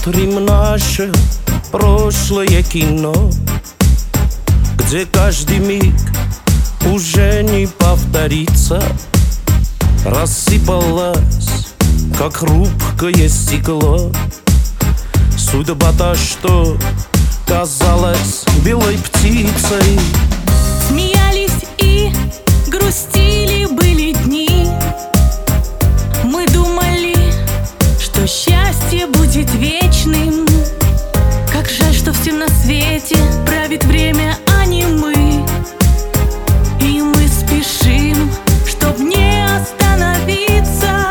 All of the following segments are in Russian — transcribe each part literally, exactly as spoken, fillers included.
Посмотрим наше прошлое кино, где каждый миг уже не повторится. Рассыпалась, как хрупкое стекло, судьба та, что казалась белой птицей. Смеялись и грустили были дни. Мы думали, что счастье будет вечным. Как жаль, что всем на свете правит время, а не мы. И мы спешим, чтоб не остановиться.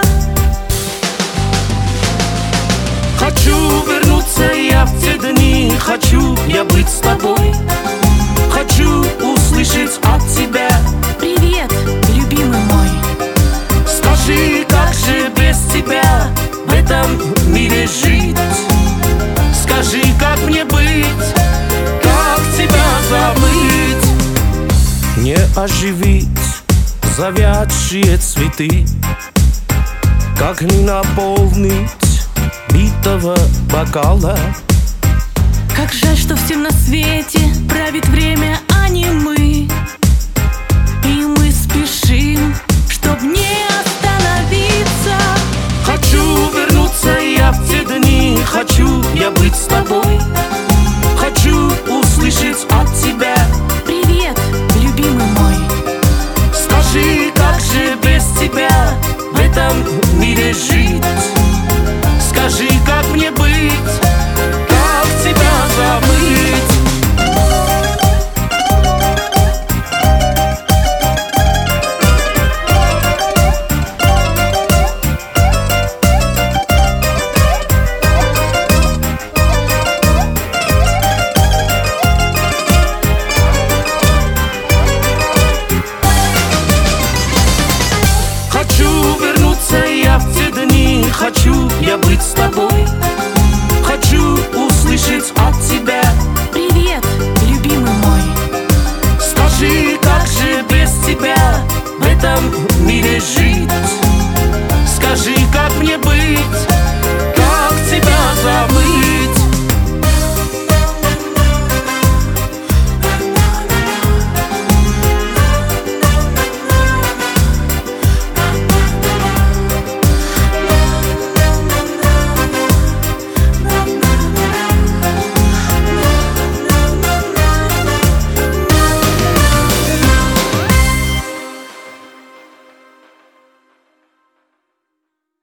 Хочу вернуться я в те дни, хочу я быть с тобой. Хочу услышать от тебя: привет, любимый мой. скажи, как же без тебя в этом мире жить? Скажи, как мне быть, как тебя забыть? Не оживить завядшие цветы, как не наполнить битого бокала. Как жаль, что всем на свете правит время, а не мы. И мы спешим, чтоб не остановиться. Хочу вернуться я в те дни, хочу я быть с тобой. Хочу услышать от тебя: привет, любимый мой. скажи, как же без тебя в этом мире жить? Скажи, как мне быть, как тебя забыть? Хочу вернуться я в те дни, хочу я быть с тобой. Хочу услышать от тебя: привет, любимый мой. скажи, как же без тебя в этом мире жить?